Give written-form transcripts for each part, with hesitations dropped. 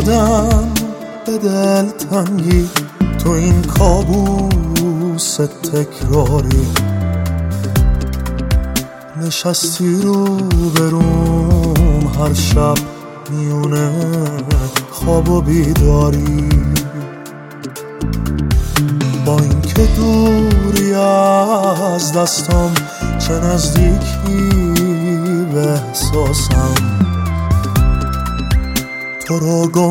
شدم به دلتنگی تو این کابوس تکراری. نشستی رو بروم هر شب میونه خواب و بیداری. با اینکه دوری از دستم چه نزدیکی به احساسم، تو رو گم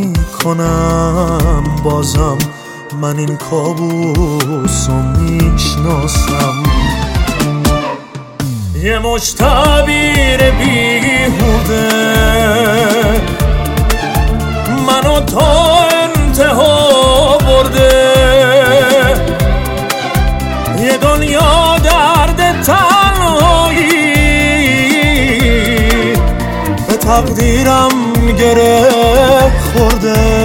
میکنم بازم من این کابوس رو میشناسم. یه مشت تعبیر بیهوده منو تا انتها برده. یه دنیا درد تنهایی به تقدیرم گره خورده.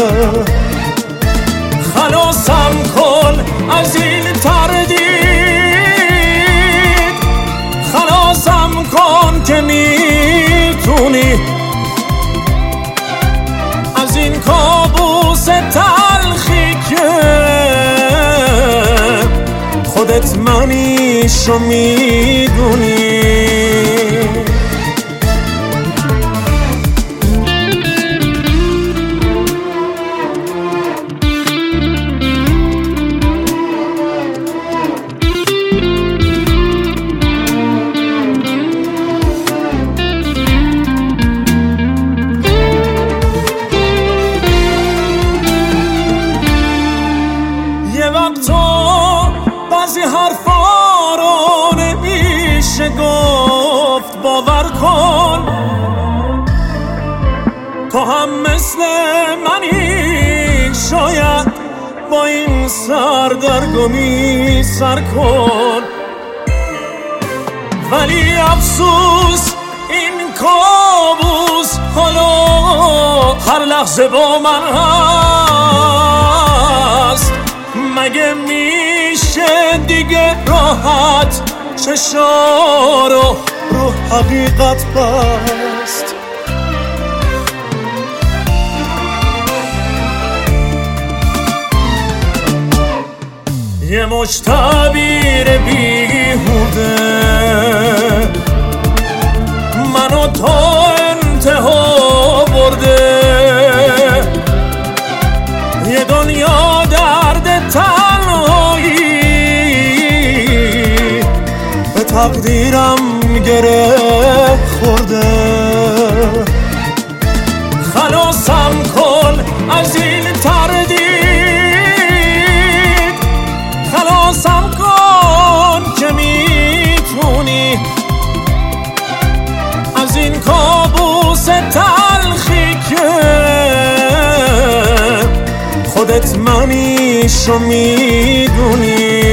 خلاصم کن از این تردید، خلاصم کن که میتونی از این کابوس تلخی که خودت منیشو میدونی. بعضی حرفا رو نمیشه گفت، باور کن تو هم مثل منی، شاید با این سردرگمی سر کن. ولی افسوس این کابوس حالا هر لحظه با من هست. مگه میشه دیگه راحت چشارو رو حقیقت بست؟ یه مشت تعبیر بیهوده منو تا انتها برده. یه دنیا درد تنهایی به تقدیرم گره خورده. خلاصم کن از این تردید، خلاصم کن که میتونی از این کابوس تلخی که خودت منیشو میدونی.